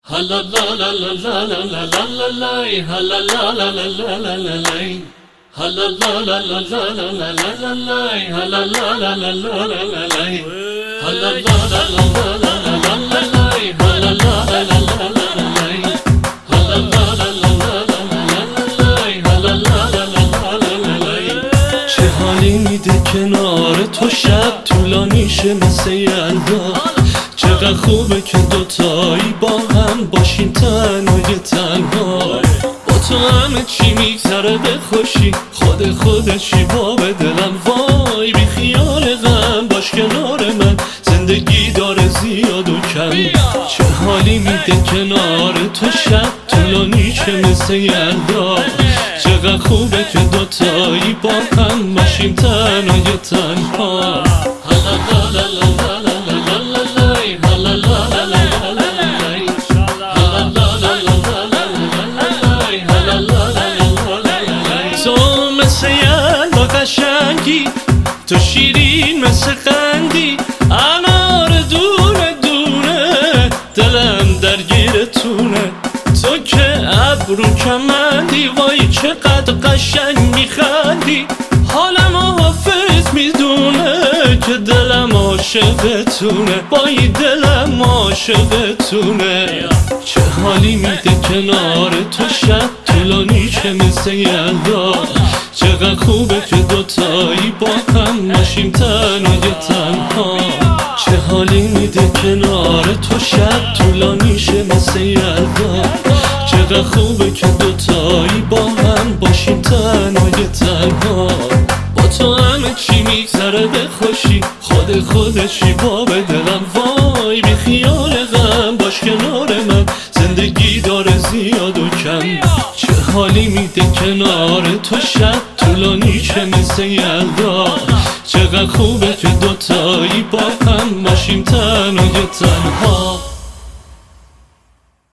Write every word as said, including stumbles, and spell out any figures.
Hala la la la la la la la la la, hala la la la la la la la, hala la la la la la la la la la, hala la la la la la la la, hala la la la la la la la la la, hala la la la la la la la, hala la la la la la la la la, hala la la la la la la. چه حالی میده کنار تو شب طولانی شه مثل یلدا، چقدر خوبه که دوتایی با هم باشیم تنهای تنها. با تو همه چی میگذره به خوشی، خود خودشی با به دلم وای. بی خیال غم باش کنار من، زندگی داره زیاد و کم. چه حالی میده کنار تو شب طولانی شه مثل یلدا، چقدر خوبه که دوتایی با هم باشیم تنهای تنها. تو مثل یلدا قشنگی، تو شیرین مثل قندی، انار دونه دونه دلم درگیرتونه. تو که ابرو کمندی، وای چقدر قشنگ میخندی. حالم حافظ میدونه که دلم عاشقتونه، وای دلم عاشقتونه. چه حالی میده کنار تو شب طولانی شه مثل یلدا، چقدر خوبه که دوتایی با هم باشیم تنهای تنها. چه حالی میده کنار تو شب طولانی شه مثل یلدا، چقدر خوبه که دوتایی با هم باشیم تنهای تنها. با تو همه چی میگذره به خوشی، خود خودشی با به دلم وای. بی خیال غم باش کنار من، زندگی داره زیاد و کم. چه حالی میده کنار تو شب طولانی شه مثل یلدا، چقدر خوبه که دوتایی با هم باشیم تنها